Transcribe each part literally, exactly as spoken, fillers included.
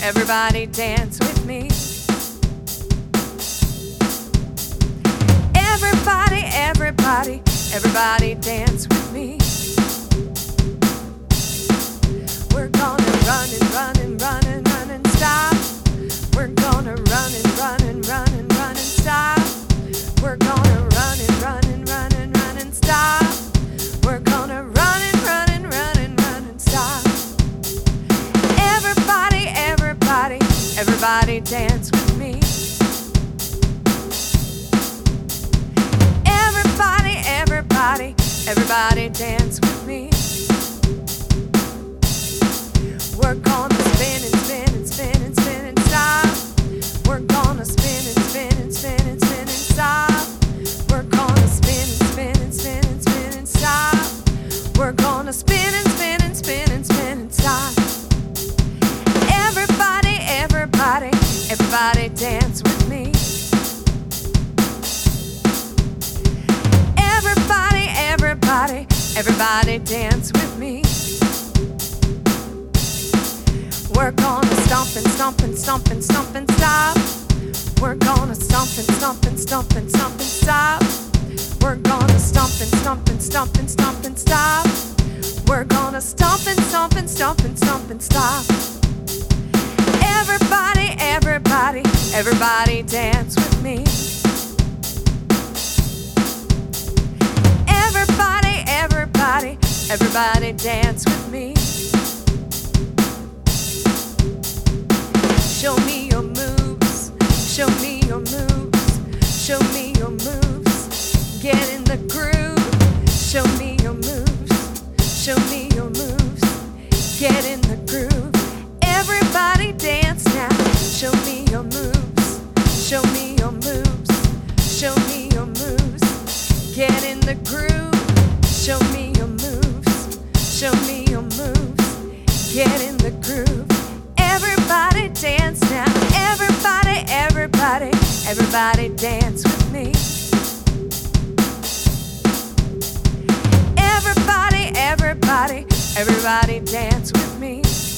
everybody dance with me. Everybody, everybody, everybody dance with me. We're gonna run and run and run and run and stop. We're gonna run and run and run and run and stop. We're gonna run and run and run and run and stop. We're gonna run and run and run and run and stop. Everybody, everybody, everybody dance with me. Everybody, everybody, everybody dance with me. We're gonna spin and spin and spin and spin and stop. We're gonna spin and spin and spin and spin and stop. We're gonna spin and spin and spin and spin and stop. We're gonna spin and spin and spin and spin and stop. Everybody, everybody, everybody dance with me. Everybody, everybody, everybody dance with me. We're gonna stomp and stomp and stomp and stomp and stop. We're gonna stomp and stomp and stomp and stomp and stop. We're gonna stomp and stomp and stomp and stomp and stop. We're gonna stomp and stomp and stomp and stomp and stop. Everybody, everybody, everybody dance with me. Everybody, everybody, everybody dance with me. Show me your moves, show me your moves, show me your moves. Get in the groove, show me your moves, show me your moves. Get in the groove, everybody dance now. Show me your moves, show me your moves, show me your moves. Get in the groove, show me your moves, show me your moves. Get in the groove. Everybody dance now. Everybody, everybody, everybody dance with me. Everybody, everybody, everybody dance with me.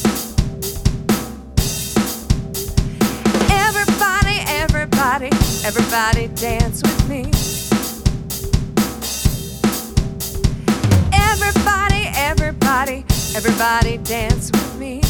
Everybody, everybody, everybody dance with me. Everybody, everybody, everybody dance with me.